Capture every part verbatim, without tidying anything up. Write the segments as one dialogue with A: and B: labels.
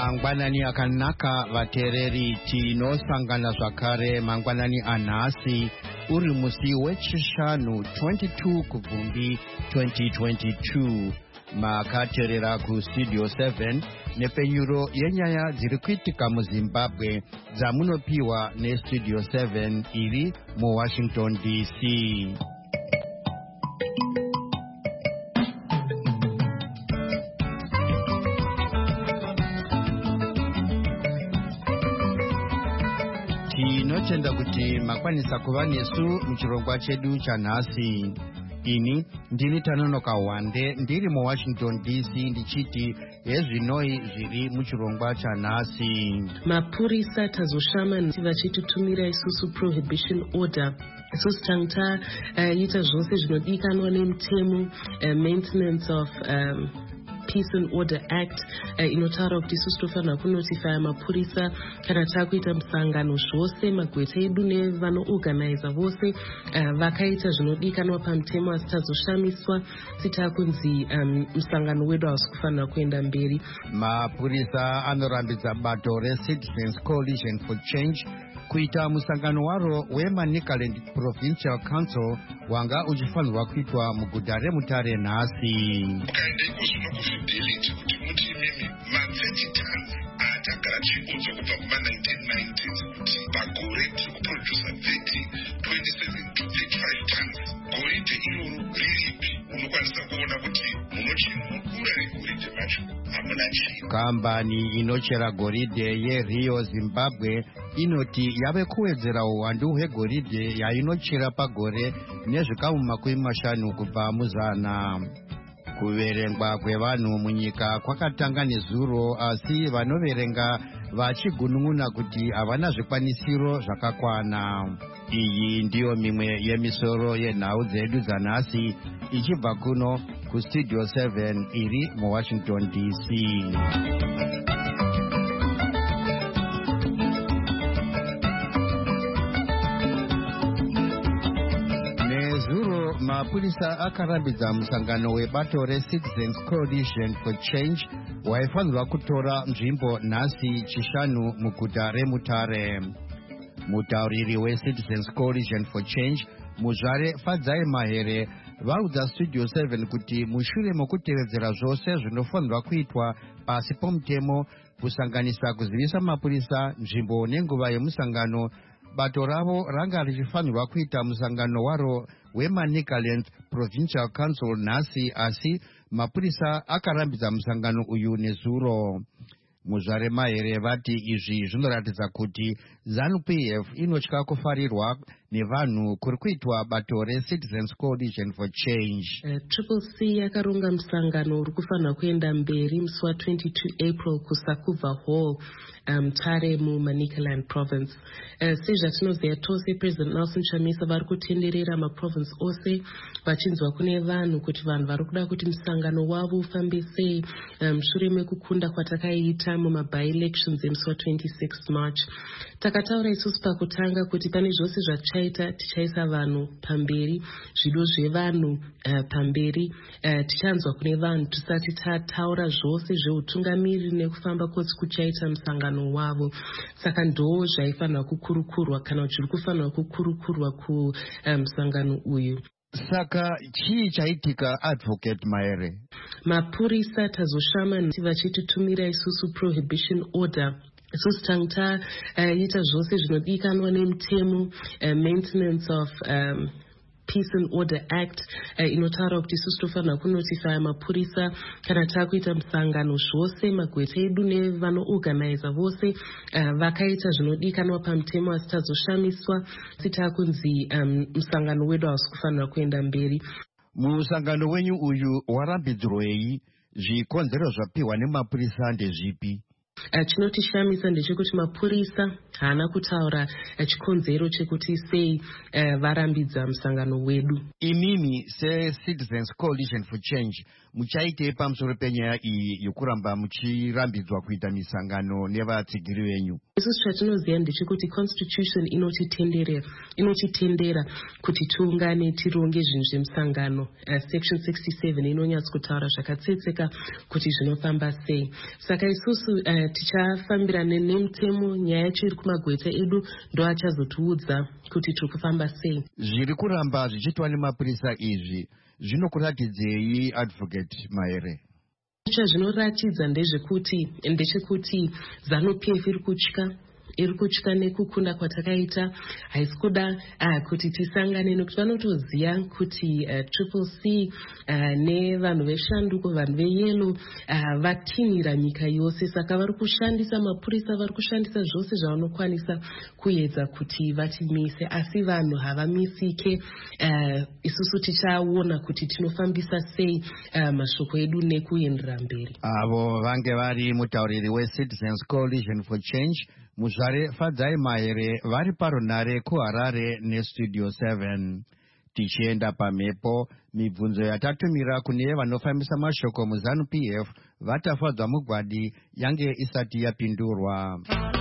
A: Mangwanani akanaka vatereri tinosangana zvakare mangwanani anhasi uri musi wechishanu twenty-two kubvumbi twenty twenty-two. Makaterera kustudio seven nepenyuro yenyaya dziri kuitika muZimbabwe dzamunopiwa nestudio seven iri muWashington D C. Tinotenda kuti makwanisa kuva nesu muchirongwa chedu chanhasi. Ini ndini Tanonoka Wande ndiri muWashington D C ndichiti hezvinoi zviri muchirongwa chanhasi.
B: Mapurisa tazoshama vachitutumira isusu prohibition order. Isusu tanga taita zvose zvinodikanwa nemutemo uh, maintenance of um, Peace and Order Act uh, inotaura kuti isusu tofanira kunotify mapurisa kana takuita musangano zvose magweta edu nevanoorganiza vose uh, vakaita zvinodikanwa pamutemo asi tazoshamiswa titakunzi um, musangano wedu hausi kufanira kuenda mberi.
A: Mapurisa anorambidza bato reCitizens Coalition for Change kuita musangano waro weManicaland Provincial Council wanga uchifanirwa kuitwa muguta reMutare nhasi.
C: Fidelity kuti muti mimi ma-thirty tons atagara tichiudzwa kubva kuma-nineteen nineties kuti pagore tiri kuprodusa thirty, twenty-seven to thirty-five tons. Goridhe iroro riripi? Unokwanisa kuona kuti munochinokura regoridhe macho hamuna chinhu.
A: Kambani inochera goridhe yeRio Zimbabwe inoti yave kuwedzera uwandu hwegoridhe yainochera pagore nezvikamu makumi mashanu kubva muzana. Kuverengwa kwevanhu munyika kwakatanga nezuro asi vanoverenga vachigunun'una kuti havana zvikwanisiro zvakakwana. Iyi ndiyo mimwe yemisoro yenhau dzedu dzanhasi ichibva kuno kustudio seven iri muWashington D C. Mapurisa akarambidza musangano webato reCitizens Coalition for Change waifanirwa kutora nzvimbo nhasi chishanu muguta reMutare. Mutauriri weCitizens Coalition for Change Muzvare Fadzai Mahere vaudza studio seven kuti mushure mokutevedzera zvose zvinofanirwa kuitwa pasi pomutemo kusanganisa kuzivisa mapurisa nzvimbo nenguva yemusangano, bato ravo ranga richifanirwa kuita musangano waro weManicaland Provincial Council nhasi asi mapurisa akarambidza musangano uyu nezuro. Muzvare Mahere vati izvi zvinoratidza kuti ZANU-P F inotya kufarirwa nevanhu kuri kuitwa bato reCitizens Coalition for Change.
B: Uh, Triple C yakaronga musangano uri kufanira kuenda mberi musi wa-twenty-two April kuSakuva Hall Mutare um, muManicaland Province. Uh, sezvatinoziva tose President Nelson Chamisa vari kutenderera maprovince ose vachinzwa kune vanhu kuti vanhu vari kuda kuti musangano wavo ufambe sei mushure um, mekukunda kwatakaita muma-by-elections emusi wa-twenty-sixth March. Takataura isusu pakutanga kuti pane zvose zvatichaita tichaisa vanhu pamberi, zvido zvevanhu uh, pamberi, uh, tichanzwa kune vanhu tisati tataura zvose zveutungamiri nekufamba kwose kuchaita musangano wavo. Saka ndo zvaifanira kukurukurwa kana kuti zviri kufanira kukurukurwa kumusangano um, uyu.
A: Saka chii chaitika Advocate Mahere?
B: Mapurisa tazoshama vachitutumira isusu prohibition order. Isusu tanga taita zvose zvinodikanwa nemutemo uh, maintenance of um, Peace and Order Act uh, inotaura kuti isusu tofanira kunotify mapurisa kana takuita musangano zvose magweta edu nevanoorganiza vose uh, vakaita zvinodikanwa pamutemo asi tazoshamiswa titakunzi um, musangano wedu hausi kufanira kuenda mberi.
A: Musangano wenyu uyu warambidzirwei? Zvikonzero zvapiwa nemapurisa ndezvipi?
B: Uh, chinotishamisa ndechekuti mapurisa haana kutaura uh, chikonzero chekuti sei uh, varambidza musangano wedu.
A: Imimi seCitizens Coalition for Change muchaite pamusoro penyaya iyi yokuramba muchirambidzwa kuita misangano nevatsigiri venyu?
B: Isusu chatinoziva ndechekuti constitution inotitendera inotitendera kuti tiungane tironge zvinhu zvemusangano. Uh, section sixty-seven inonyatsotaura zvakatsetseka kuti zvinofamba sei. Saka isusu uh, tichafambirana nemutemo, nyaya yacho iri kumagweta edu ndo achazotiudza kuti tiri kufamba sei.
A: Zviri kuramba zvichiitwa nemapurisa izvi zvinokuratidzei, Advocate Maere?
B: Zvazvinoratidza ndezvekuti ndechekuti ZANU-P F iri kutya iri kutya nekukunda kwatakaita, haisi kuda uh, kuti tisangane nekuti vanotoziva kuti uh, Triple C uh, nevanhu veshanduko, vanhu veyelo uh, vatinhira nyika yose. Saka vari kushandisa mapurisa, vari kushandisa zvose zvavanokwanisa kuedza kuti vatimise, asi vanhu havamisike. Uh, isusu tichaona kuti tinofambisa sei uh, mashoko edu nekuendera mberi.
A: Avo vange vari mutauriri weCitizens Coalition for Change, Muzvare Fadzai Maere, vari paRunare kuHarare neStudio seven. Tichienda pamhepo, mibvunzo yatatumira kune vanofambisa mashoko muZANU-P F vatafadzwa mugwadi yange isati yapindurwa.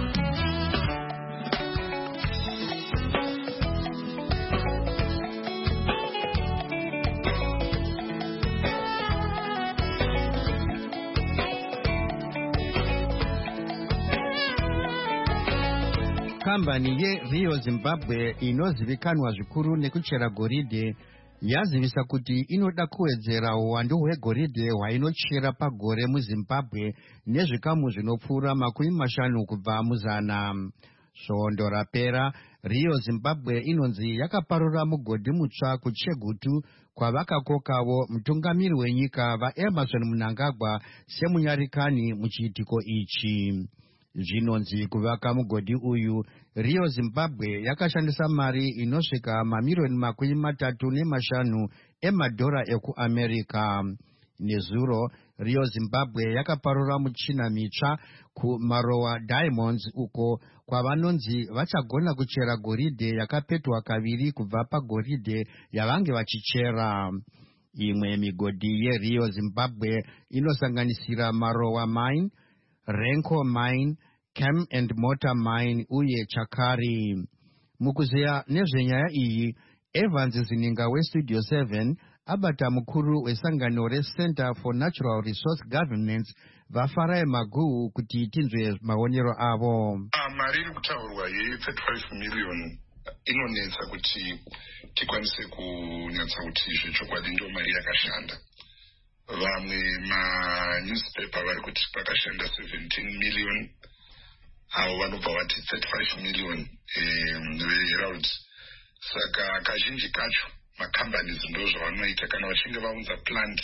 A: Kambani yeRio Zimbabwe inozivikanwa zvikuru nekuchera goridhe yazivisa kuti inoda kuwedzera uwandu hwegoridhe hwainochera pagore muZimbabwe nezvikamu zvinopfuura makumi mashanu kubva muzana. Svondo rapera, Rio Zimbabwe inonzi yakaparura mugodhi mutsva kuChegutu kwavakakokawo mutungamiri wenyika vaEmerson Mnangagwa semunyarikani muchiitiko ichi. Zvinonzi kuvaka mugodhi uyu, Rio Zimbabwe yakashandisa mari inosvika mamilioni makumi matatu nemashanu emadhora ekuAmerika. Nezuro, Rio Zimbabwe yakaparura muchina mitsva kuMarowa Diamonds uko kwavanonzi vachagona kuchera goridhe yakapetwa kaviri kubva pagoridhe yavange vachichera. Imwe migodhi yeRio Zimbabwe inosanganisira Marowa Mine, Renko Mine, Cam and Motor Mine uye Chakari. Mukuzeya nezvenyaya iyi, Evans Zininga weStudio seven abata mukuru wesangano reCenter for Natural Resource Governance vaFarai Magu kuti tinzwe maonero avo.
C: Mari iri kutaurwa ye-thirty-five million inonetsa kuti tikwanise kunyatsa kuti zvechokwadi ndo mari yakashanda. Vamwe ma-newspaper vari kuti pakashanda seventeen million, avo vanobva vati thirty-five million veHerald. Saka kazhinji kacho macompanies ndo zvavanoita kana vachinge vaunza plant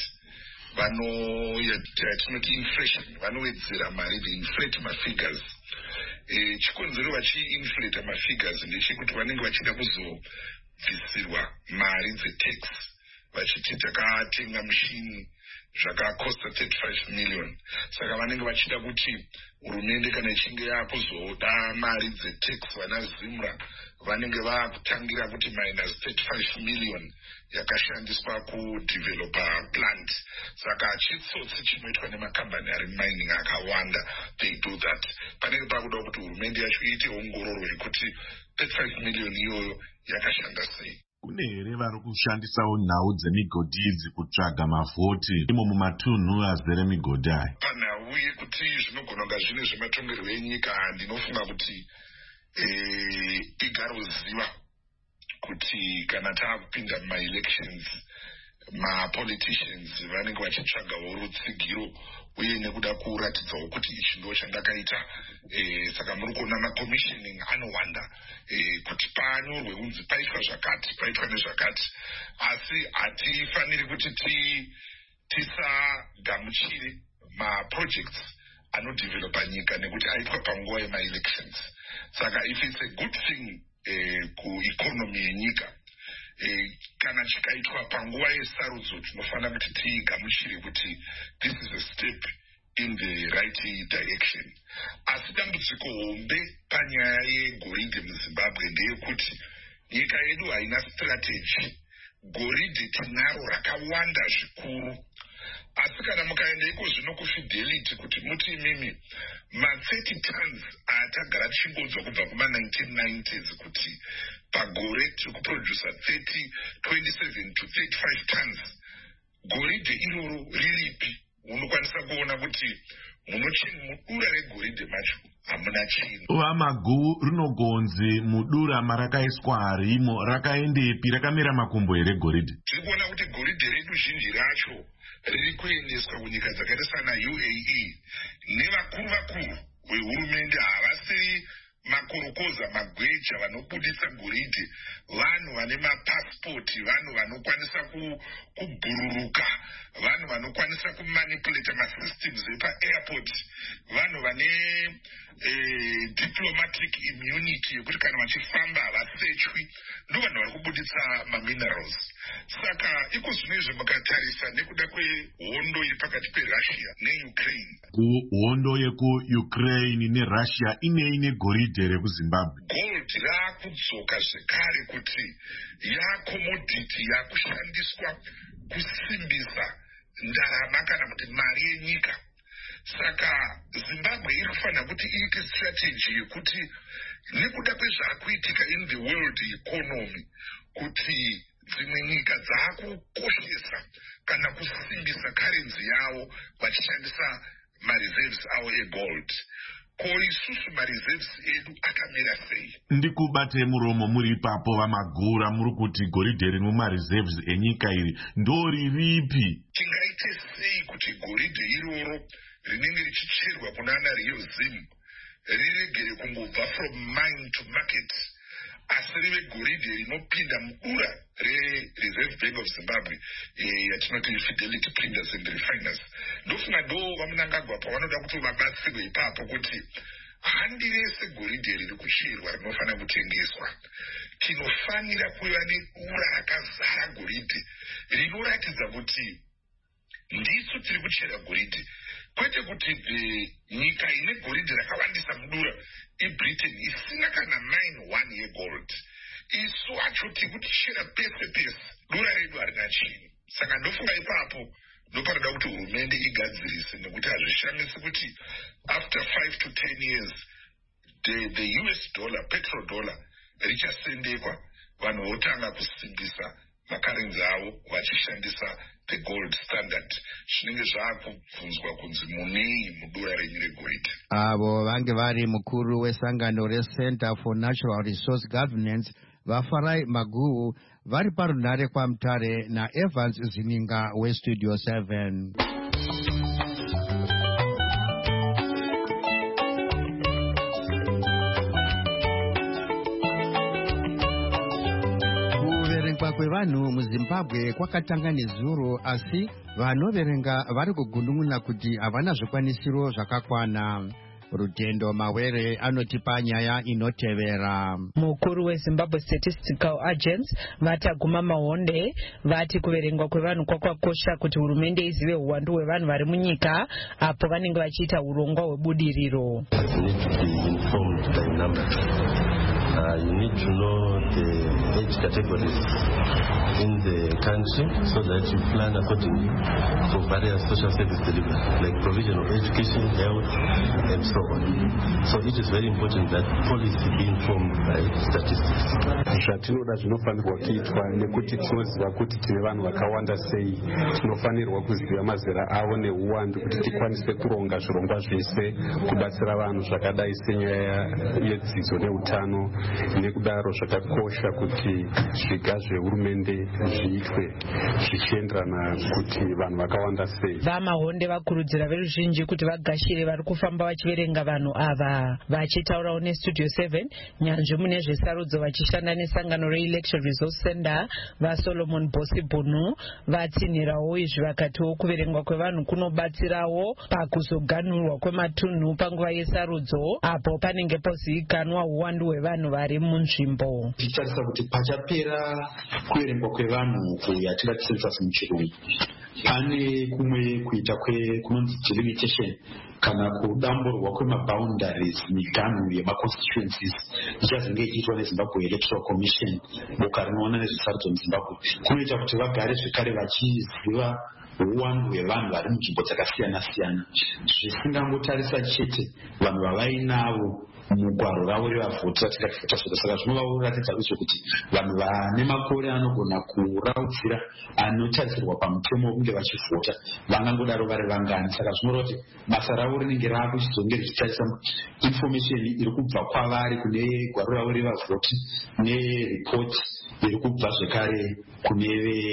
C: vanoita yatinoti inflation, vanowedzera mari, inflate mafigures. Chikonzero vachi-inflate mafigures ndechekuti vanenge vachida kuzobvisirwa mari dzetax, vachiti takatenga mushini zvakakosta thirty-five million. Saka vanenge vachida kuti hurumende kana ichinge yakuzoda mari dzetax, vana Zimra vanenge vakutangira kuti minus thirty-five million yakashandiswa kudevelopa plant. Saka chitsotsi chinoitwa nemakambani ari mining akawanda, they do that. Panenge pakuda kuti hurumende yacho iite ongororo yekuti thirty-five million iyoyo yakashanda sei.
D: Kune here vari kushandisawo nhau dzemigodhi idzi kutsvaga mavhoti imo mumatunhu azere migodhi aya?
C: Panhau yekuti zvinogona kunga zvine zvematongerwo enyika, ndinofunga kuti igaroziva kuti kana taakupinda mumaelections mapoliticians vanenge vachitsvagawo rutsigiro uye nekuda kuratidzawo kuti ichi ndo chandakaita. Saka muri kuona macommissioning anowanda kuti panyorwe unzi paitwa zvakati paitwa nezvakati, asi hatifaniri kuti tisagamuchire maprojects anodevelopa nyika nekuti aitwa panguva yemaelections. Saka if it's a good thing kueconomy yenyika, kana chikaitwa panguva yesarudzo tinofanira kuti tigamuchire kuti this is a step in the right direction. Asi dambudziko hombe panyaya yegoridhe muZimbabwe ndeyekuti nyika yedu haina strategy. Goridhe tinaro rakawanda zvikuru, asi kana mukaenda iko zvino kufidelity kuti muti imimi ma-thirty tons atagara tichingodzwa kubva kuma-nineteen nineties kuti pagore tiri kuproducer thirty twenty-seven to thirty-five tons, goridhe iroro riripi? Unokwanisa kuona kuti munochini mudura regoridhe macho hamuna chini.
D: Vamagu rinogonzi mudura marakaiswa harimo rakaendepi, rakamera makumbo here goridhe?
C: Tiri kuona kuti goridhe redu zhinji racho riri kuendeswa kunyika dzakaita sana U A E nevakuru vakuru vehurumende, havasi makorokoza magweja vanobudisa goridhe, vanhu vane mapasipoti, vanhu vanokwanisa kubhururuka, vanhu vanokwanisa kumanipulata masystems epa-airport, vanhu vane eh, diplomatic immunity yekuti kana vachifamba havasechwi, ndo vanhu vari kubudisa maminerals. Saka iko zvino izvo mukatarisa nekuda kwehondo iri pakati perussia neukraine,
D: hondo yekuukraine nerussia inei negoridhe rekuzimbabwe,
C: gold raakudzoka zvekare kuti yacommodity yakushandiswa kusimbisa ndarama kana kuti mari yenyika. Saka Zimbabwe iri kufanira kuti iite strategy yekuti nekuda kwezvaakuitika in the world economy, kuti dzimwe nyika dzaakukoshesa kana kusimbisa currency yavo vachishandisa mareserves avo egold. Ko isusu mareserves edu akamira sei?
D: Ndikubate muromo muri ipapo vamagura, muri kuti goridhe riri mumareserves enyika iri ndoriripi?
C: Tingaite sei kuti goridhe iroro rinenge richicherwa kunana Rio Zim riregere kungobva from mine to market, asi rive goridhe rinopinda mudura re-Reserve Bank of Zimbabwe yatinoti Fidelity Printers and Refiners. Ndofunga ndo vamunangagwa pavanoda kuti vabatsirwe ipapo kuti handi rese goridhe riri kucherwa rinofanira kutengeswa. Tinofanira kuva nedura rakazara goridhe rinoratidza kuti ndisu tiri kuchera goridhe, kwete kuti nyika ine goridhe rakawandisa mudura iBritain isina kana mine one yegold. Isu acho tiri kutichera pese pese, dura redu harina chini. Saka ndofunga ipapo ndopanoda kuti hurumende igadzirise, nekuti hazvishamisi kuti after five to ten years the, the U S dollar, petrol dollar richasendekwa, vanhu votanga kusimbisa makarenzi avo vachishandisa the gold standard. Zvinenge zvakubvunzwa kunzi munei mudura renyu regoridhe.
A: Avo vange vari mukuru wesangano reCenter for Natural Resource Governance vaFarai Maguhu vari parunhare kwaMutare naEvans Zininga weStudio seven. Kwevanhu muZimbabwe kwakatanga nezuro, asi vanoverenga vari kugundunguna kuti havana zvikwanisiro zvakakwana. Rutendo Mawere anotipa nyaya inotevera.
E: Mukuru weZimbabwe Statistical Agents vataguma mahonde vati kuverengwa kwevanhu kwakakosha kuti hurumende izive uwandu hwevanhu vari munyika apo vanenge vachiita urongwa hwebudiriro.
F: Uh, you need to know the age categories in the country so that you plan accordingly for various social service delivery, like provision of education, health, and so on. So it is very important that policy be informed by statistics.
G: Zvatinoda zvinofanirwa kuitwa nekuti tinoziva kuti tine vanhu vakawanda sei, tinofanirwa kuziva mazera avo neuwandu kuti tikwanise kuronga zvirongwa zvese kubatsira vanhu zvakadai senyaya yedzidzo neutano. Nekudaro zvakakosha kuti zviga zvehurumende zviitwe zvichienderana kuti vanhu vakawanda sei.
E: Vamahonde vakurudzira veruzhinji kuti vagashire vari kufamba vachiverenga vanhu ava. Vachitaurawo neStudio seven, nyanzvi mune zvesarudzo vachishanda nesangano reElection Resource Center vaSolomon Bosibunu vatsinhirawo izvi vakatiwo kuverengwa kwevanhu kunobatsirawo pakuzoganhurwa kwematunhu panguva yesarudzo apo panenge pozivikanwa uwandu hwevanhu vari munzvimbo.
H: Tichitarisa kuti pachapera kuverengwa kwevanhu yatingati census muchirungu, pane kumwe kuita kunonzi delimitation kana kudamburwa kwemaboundaries miganhu yemaconstituencies ichazenge ichiitwa neZimbabwe Electoral Commission, boka rinoona nezvesarudzo muZimbabwe, kunoita kuti vagare zvekare vachiziva uwandu hwevanhu vari munzvimbo dzakasiyana siyana, zvisingangotarisa chete vanhu vavainavo mugwaro ravo revavhoti vatingati vhota. Saka zvinovaratidza izvo kuti vanhu vane makore anogona kuraudzira anotarisirwa pamutemo wekunge vachivhota vangangodaro vari vangani. Saka zvinoreva kuti basa ravo rinenge raakuchizonge richitarisa information iri kubva kwavari kune gwaro ravo revavhoti neripoti iri kubva zvekare kune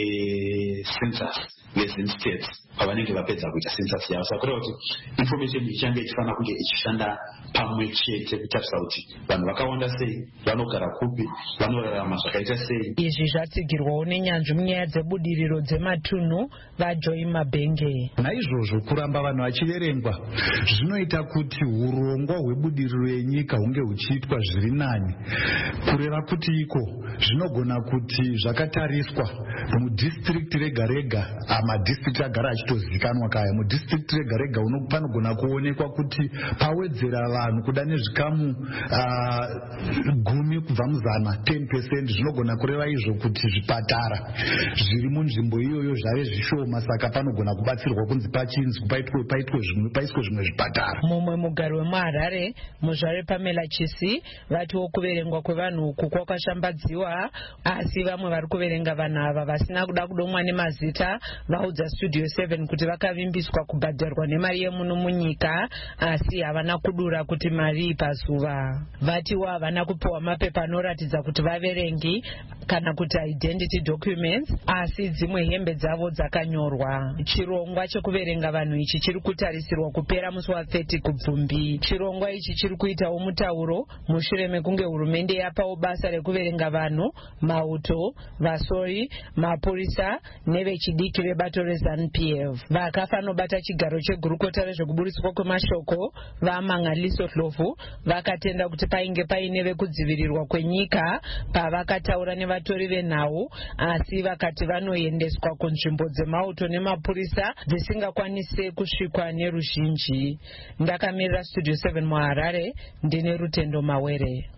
H: vecensus vezinstates pavanenge vapedza kuita census yavo. Saka kureva kuti information ichange ichifanira kunge ichishanda pamwe chete kutarisa kuti vanhu vakawanda sei, vanogara kupi, vanorarama zvakaita sei.
E: Izvi zvatsigirwawo nenyanzvi munyaya dzebudiriro dzematunhu vaJoy Mabenge.
I: Naizvozvo kuramba vanhu vachiverengwa zvinoita kuti urongwa hwebudiriro yenyika hunge huchiitwa zviri nani. Kureva kuti iko zvinogona kuti zvakatariswa mudistrict rega rega, amadistrict agara achitozivikanwa kaya. Mudistrict rega rega panogona kuonekwa kuti pawedzera vanhu kuda nezvikamu uh, gumi kubva muzana ten percent. Zvinogona kureva izvo kuti zvipatara zviri munzvimbo iyoyo zvave zvishoma, saka panogona kubatsirwa kunzi pachinzwi paitwe paitwe zvimwe paiswe zvimwe zvipatara.
E: Mumwe mugari wemuHarare, muzvare Pamela Chisi, vatiwo kuverengwa kwevanhu uku kwakashambadziwa, asi vamwe vari kuverenga vanhu ava vasina kuda kudomwa nemazita vaudza Studio seven kuti vakavimbiswa kubhadharwa nemari yemuno munyika asi havana kudura kuti mari pazuva. Vatiwo havana kupiwa mapepa anoratidza kuti vaverengi kana kuti identity documents, asi dzimwe hembe dzavo dzakanyorwa. Chirongwa chekuverenga vanhu ichi chiri kutarisirwa kupera musi wa30 kubvumbi. Chirongwa ichi chiri kuitawo mutauro mushure mekunge hurumende yapawo basa rekuverenga vanhu mauto, vasori, mapurisa nevechidiki vebato reZANU P F. Vakafanobata chigaro chegurukota rezvekuburiswa kwemashoko vaMangaliso Hlovu vakatenda kuti painge paine vekudzivirirwa kwenyika pavakataura nevatori venhau, asi vakati vanoendeswa kunzvimbo dzemauto nemapurisa dzisingakwanise kusvikwa neruzhinji. Ndakamirira Studio seven muHarare, ndine Rutendo Mawere.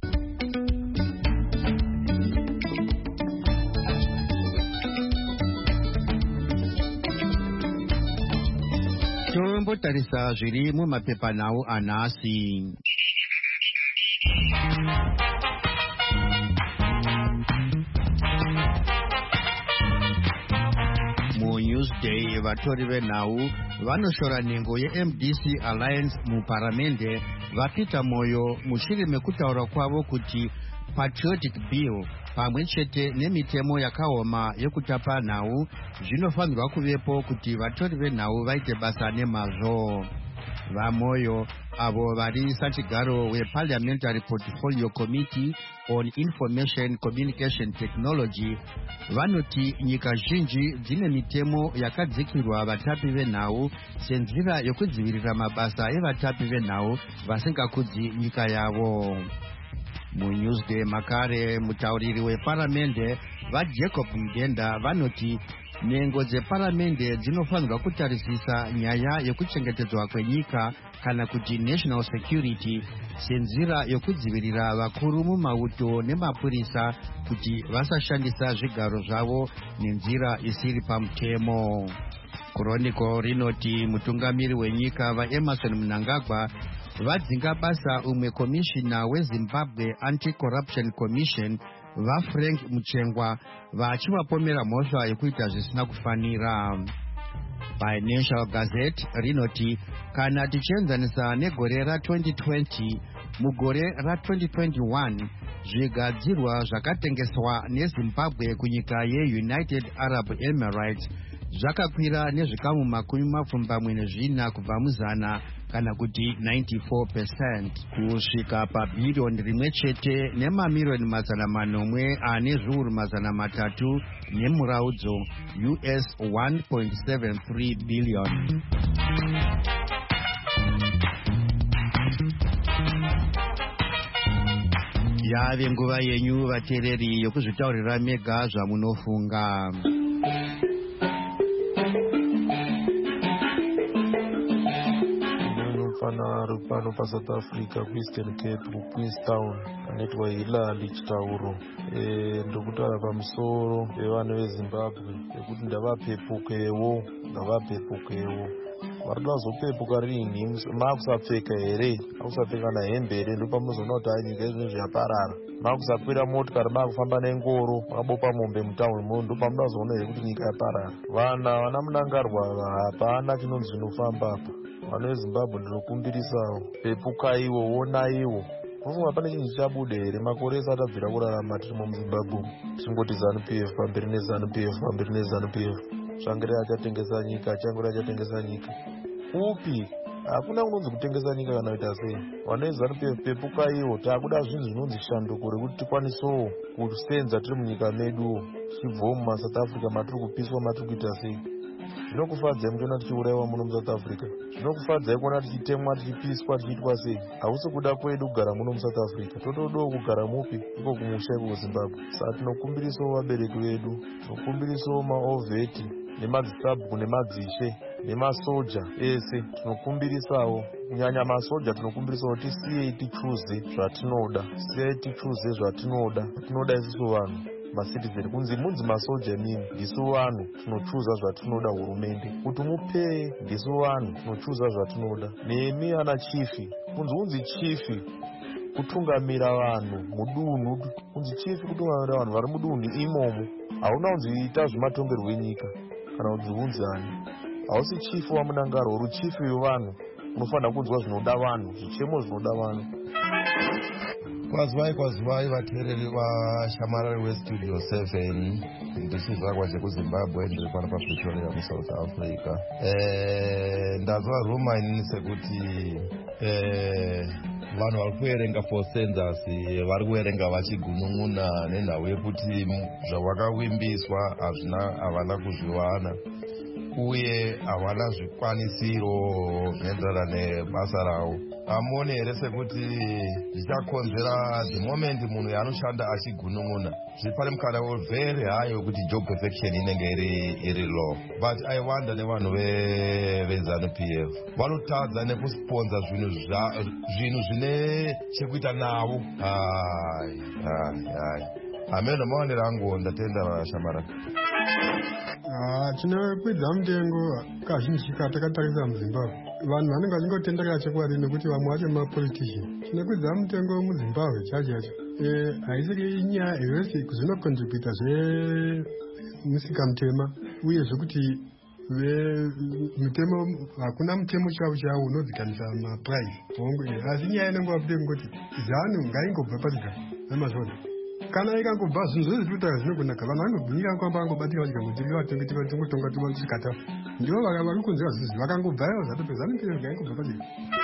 A: Tombotarisa zviri mumapepanhau anhasi. MuNewsday vatori venhau vanoshora nhengo yeM D C Alliance muparamende vapita moyo mushure mekutaura kwavo kuti Patriotic Bill pamwe chete nemitemo yakaoma yekutapa nhau zvinofanirwa kuvepo kuti vatori venhau vaite basa nemazvo. Vamoyo avo vari sachigaro weParliamentary Portfolio Committee on Information Communication Technology vanoti nyika zhinji dzine mitemo yakadzikirwa vatapi venhau senzira yokudzivirira mabasa evatapi venhau vasingakudzi nyika yavo. MuNewsday makare mutauriri weparamende vaJacob Mugenda vanoti nhengo dzeparamende dzinofanirwa kutarisisa nyaya yekuchengetedzwa kwenyika kana kuti national security senzira yokudzivirira vakuru mumauto nemapurisa kuti vasashandisa zvigaro zvavo nenzira isiri pamutemo. Chronicle rinoti mutungamiri wenyika vaEmerson Mnangagwa vadzinga basa umwe komishina weZimbabwe Anti-Corruption Commission vaFrank Muchengwa vachivapomera mhosva yekuita zvisina kufanira. Financial Gazette rinoti kana tichienzanisa negore ratwenty twenty mugore ratwenty twenty-one zvigadzirwa zvakatengeswa neZimbabwe kunyika yeUnited Arab Emirates zvakakwira nezvikamu makumi mapfumbamwe nezvina kubva muzana kana kuti ninety-four percent kusvika pabhiriyoni rimwe chete nemamiliyoni mazana manomwe ane zviuru mazana matatu nemuraudzo U S one point seven three billion. Yave nguva yenyu vateereri yokuzvitaurira mega zvamunofunga.
J: musikana ari pano paSouth Africa kuEastern Cape kuQueenstown anoitwa Hilali Chitauro. Ndokutaura pamusoro pevanhu veZimbabwe ekuti ndavapepukewo ndavapepukewo varikuda kuzopepuka rini? Maakusapfeka here? Maakusapfeka nahembe here? Ndopamunozoona kuti hai nyika izvozvo yaparara. Maakusakwira motikari, maakufamba nengoro, mabopa mombe mutauni muno, ndopamunoda kuzoona here kuti nyika yaparara. Vana vana Munangarwa hapana chinonzi zvinofamba apa. Vanhu veZimbabwe ndinokumbirisawo, pepukaiwo, onaiwo. Mufunga pane chinhu chichabude here? Makore ese atabvira kurarama tirimo muZimbabwe. Tingoti ZANU P F pamberi neZANU P F pamberi neZANU P F. Tsvangirai achatengesa nyika, Changuri achatengesa nyika. Upi? Hakuna kunonzi kutengesa nyika kana kuita sei. Vanhu veZANU P F pepukaiwo, taakuda zvinhu zvinonzi shanduko rekuti tikwanisewo kusenza tiri munyika medu. Tichibvawo mumaSouth Africa matiri kupiswa, matiri kuita sei. Zvinokufadzai muchiona tichiurayiwa muno muSouth Africa? Zvinokufadzai kuona tichitemwa, tichipiswa, tichiitwa sei? Hausi kuda kwedu kugara muno muSouth Africa. Totodawo kugara mupi? Iko kumusha iko kuZimbabwe. Saka tinokumbirisawo vabereki vedu, tinokumbirisawo maovheti nemadzisabhuku nemadzishe nemasoja ese, tinokumbirisawo kunyanya masoja, tinokumbirisawo tisiyei tichuze zvatinoda, siyai tichuze zvatinoda. Tinoda isusu vanhu macitizen, kunzi munzi masoja mimi, ndisu vanhu tinochuza zvatinoda. Hurumende kuti mupei, ndisu vanhu tinochuza zvatinoda. Nemi ana chifi, kunzi unzi chifi kutungamira vanhu mudunhu, kunzi chifi kutungamira vanhu vari mudunhu imomo. Hauna kunzi ita zvematongerwo enyika kana kunzi unzani. Hausi chifu waMunangarwa, uri chifu wevanhu. Unofanira kunzwa zvinoda vanhu, zvichemo zvinoda vanhu.
K: Kwazwai kwazwai vateereri vashamarari westudio seven. Ndichizvakwa chekuZimbabwe, ndiri pano paPretoria muSouth Africa. Ndazwa ruma inini sekuti vanhu vari kuverenga for census vari kuverenga vachigunun'una nenhau yekuti zvavakavimbiswa havana kuzviwana uye havana zvikwanisiro zvinoenderana nebasa ravo. Hamuoni here sekuti zvichakonzera the moment munhu yaanoshanda achigunun'una zvipane mukana very high wekuti job perfection inenge iri low. But I wonder nevanhu veZANU P F vanotadza nekusponza zvinhu zvine chekuita navo. Hai hai hai hameno maonero angu. Ndatenda vashamara.
L: Chinokwidza mutengo kazhinji katakatarisa muZimbabwe, vanhu vanenge vachingotendera chekwadi nekuti vamwe vacho mapolitician. Chinokwidza mutengo muZimbabwe chacho chacho haisiri nyaya yose zvinokontribhuta zvemusika mutema uye zvekuti mutemo, hakuna mutemo chavo chavo unodzikamisa maprice. Asi nyaya inongova mutengo kuti ZANU ngaingobva pachiga nemazoda. Kana ikangobva zvinhu zvose zvirikutaura zvinogonaka, vanhu vanogwinyira kwamba vangobatika vachigamutirira vatongotonga tichikata. Ndivo vari kunzira zvinhu vakangobvayo zvatopedza mutiriro ngaingobva pachiga.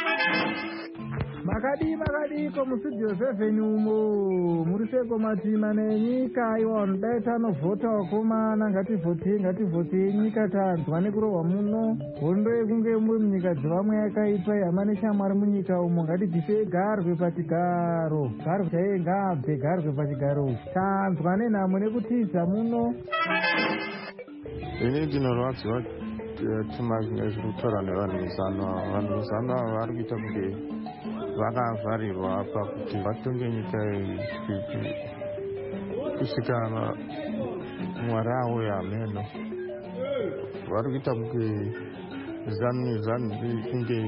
M: Makadi makadi ko mustudio seven umo muri seko matima nenyika iwa ndaita novhota wakomana ngativhoti ngativhoti nyika tanzwa nekurohwa muno hondo yekunge muri munyika dzevamwe yakaitwa yamane shamwari munyika umo ngatibvise garwe pachigaro garwe chaiye ngabve garwe pachigaro tanzwa nenhamo nekutiza muno.
J: Ini ndinorwadziwa timazinge zviri kutaura nevanhu vezANU. Vanhu vezANU ava vari kuita kuti vakavharirwa apa kuti vatonge nyika kusvika mwari avo yameno. Vari kuita kuti ZANU ZANU kunge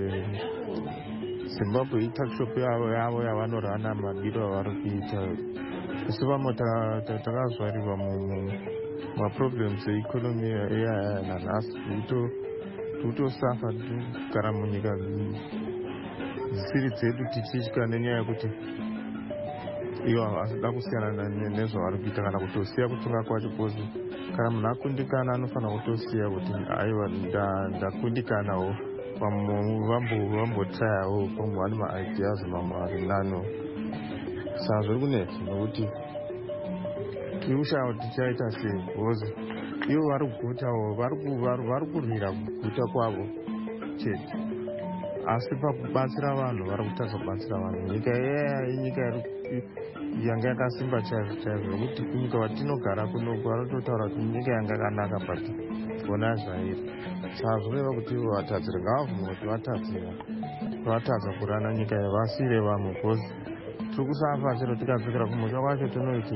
J: Zimbabwe itakishop yavo yavo yavanorana mabiro avari kuita. Isu vamwe takazvarirwa maproblems economy eyaya nanhasi tikutosafa kugara munyika dzisiri dzedu tichitya nenyaya yekuti ivo havasida kusiyana nezvavari kuita kana kutosiya kutonga kwacho. Kozi kana munhu akundikana anofanira kutosiya kuti aiwa ndakundikanawo, vambotrayawo pamwe vane maideas mamwe ari nano. Saka zviri kunetsa nokuti tiushava tichaita sei, because ivo vari kugutawo vari kurwira kuguta kwavo chete, asi pakubatsira vanhu vari kutadza kubatsira vanhu. Nyika iyaya inyika yanga yakasimba chaizvo chaizvo nokuti kunyika vatinogara kunoku vanototaura kuti nyika yanga yakanaka, but vona zvairi. Saka zvoreva kuti ivo vatadzire ngavabvume kuti vatadzira vatadza kurana nyika yavasire vamwe because tiri kusafa chero tikadzokera kumusha kwacho tinoiti.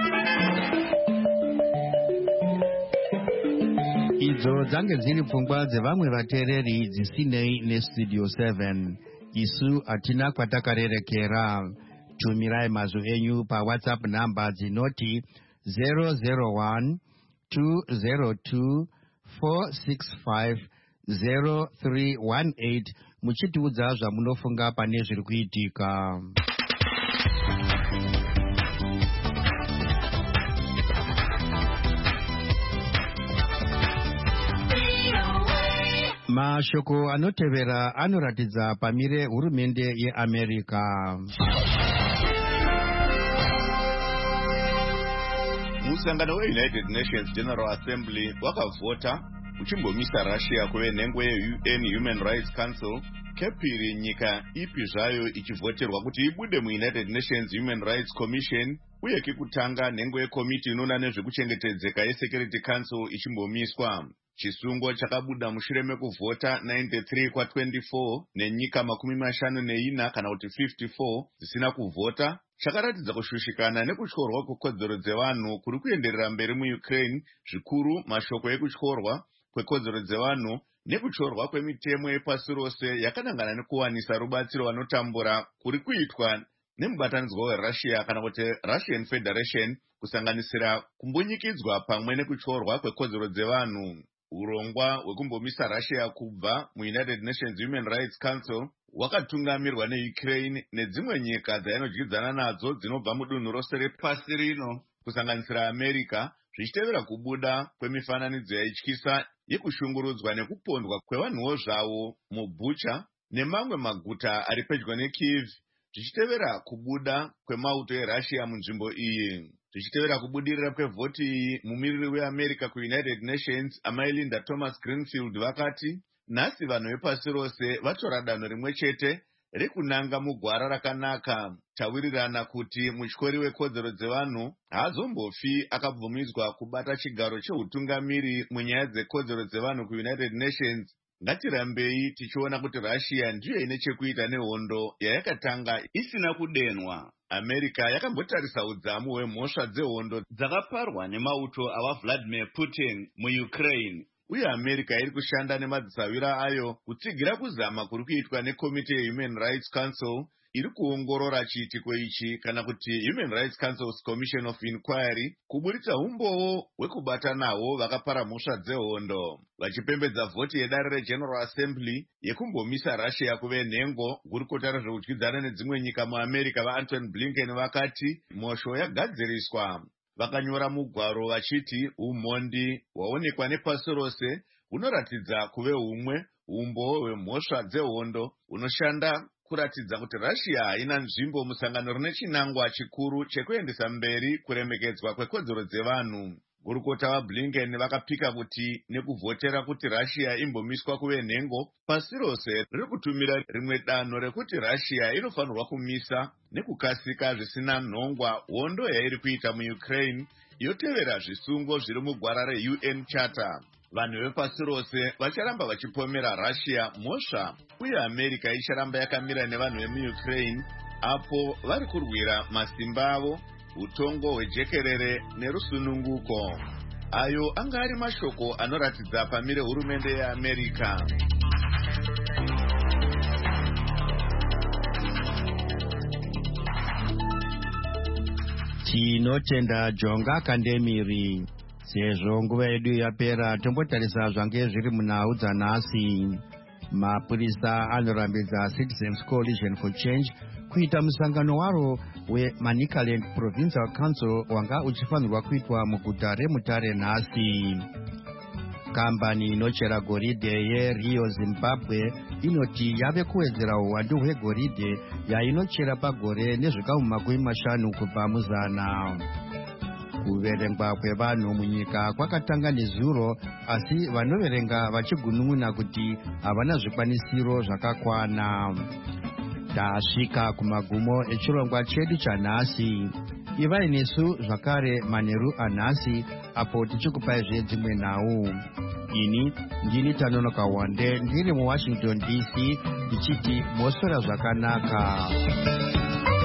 A: Idzo dzange dziri pfungwa dzevamwe vateereri dzisinei nestudio seven. Isu hatina kwatakarerekera. Tumirai mazwi enyu pawhatsapp namba dzinoti zero zero one two zero two four six five zero three one eight muchitiudza zvamunofunga pane zviri kuitika. Mashoko anotevera anoratidza pamire hurumende yeAmerica.
N: Musangano weUnited Nations General Assembly wakavhota uchimbomisa Russia kuve nhengo yeU N Human Rights Council kepiri nyika ipi zvayo ichivhoterwa kuti ibude muUnited Nations Human Rights Commission uye kekutanga nhengo yekomiti inoona nezvekuchengetedzeka yeSecurity Council ichimbomiswa. Chisungo chakabuda mushure mekuvhota ninety-three kwa twenty-four nenyika makumi mashanu neina kana kuti fifty-four zisina kuvhota chakaratidza kushushikana nekutyorwa kwekodzero dzevanhu kuri kuenderera mberi muUkraine, zvikuru mashoko ekutyorwa kwekodzero dzevanhu nekutyorwa kwemitemo yepasi rose yakanangana nekuwanisa rubatsiro vanotambura kuri kuitwa nemubatanidzwa weRussia kana kuti Russian Federation, kusanganisira kumbunyikidzwa pamwe nekutyorwa kwekodzero dzevanhu. Urongwa hwekumbomisa Russia kubva muUnited Nations Human Rights Council wakatungamirwa neUkraine nedzimwe nyika dzainodyidzana nadzo dzinobva mudunhu rose repasi rino, kusanganisira America, zvichitevera kubuda kwemifananidzo yaityisa yekushungurudzwa nekupondwa kwevanhuwo zvavo muBucha nemamwe maguta ari pedyo neKyiv, zvichitevera kubuda kwemauto eRussia munzvimbo iyi. Zvichitevera kubudirira kwevhoti iyi, mumiriri weAmerica kuUnited Nations amai Linda Thomas Greenfield vakati nhasi vanhu vepasi rose vatora danho rimwe chete rekunanga mugwara rakanaka, tawirirana kuti mutyori wekodzero dzevanhu haazombofi akabvumidzwa kubata chigaro cheutungamiri munyaya dzekodzero dzevanhu kuUnited Nations. Ngatirambei tichiona kuti Russia ndiyo ine chekuita nehondo yayakatanga isina kudenwa. America yakambotarisa udzamu hwemhosva dzehondo dzakaparwa nemauto avaVladimir Putin muUkraine, uye America iri kushanda nemadzisawira ayo kutsigira kuzama kuri kuitwa nekomiti yeHuman Rights Council iri kuongorora chiitiko ichi kana kuti Human Rights Council's Commission of Inquiry kuburitsa umbowo hwekubata nawo vakapara mhosva dzehondo. Vachipembedza vhoti yedare reGeneral Assembly yekumbomisa Russia kuve nhengo, gurukota rezvekudyidzana nedzimwe nyika muAmerica vaAntony Blinken vakati mhosho yagadziriswa. Vakanyora mugwaro vachiti umhondi hwaonekwa nepasi rose hunoratidza kuve humwe umbowo hwemhosva dzehondo hunoshanda kuratidza kuti Russia haina nzvimbo musangano rine chinangwa chikuru chekuendesa mberi kuremekedzwa kwekodzero dzevanhu. Gurukota vaBlinken vakapika kuti nekuvhotera kuti Russia imbomiswa kuve nhengo, pasi rose riri kutumira rimwe danho rekuti Russia inofanirwa kumisa nekukasika zvisina nhongwa hondo yairi kuita muUkraine, yotevera zvisungo zviri mugwara reU N Charter. Vanhu vepasi rose vacharamba vachipomera Russia mhosva, uye America icharamba yakamira nevanhu vemuUkraine apo vari kurwira masimba avo, utongo hwejekerere nerusununguko. Ayo anga ari mashoko anoratidza pamire hurumende yeAmerica.
A: Tinotenda Jonga Kandemiri. Sezvo nguva yedu yapera, tombotarisa zvange zviri munhau dzanhasi. Mapurisa anorambidza Citizens Coalition for Change kuita musangano waro weManicaland Provincial Council wanga uchifanirwa kuitwa muguta reMutare nhasi. Kambani inochera goridhe yeRio Zimbabwe inoti yave kuwedzera uwandu hwegoridhe yainochera pagore nezvikamu makumi mashanu kubva muzana. Kuverengwa kwevanhu munyika kwakatanga nezuro, asi vanoverenga vachigunun'una kuti havana zvikwanisiro zvakakwana. Tasvika kumagumo echirongwa chedu chanhasi. Ivai nesu zvakare manheru anhasi apo tichikupai dzimwe nhau. ini ndini Tanonoka Wande ndiri muWashington D C ndichiti moswera zvakanaka.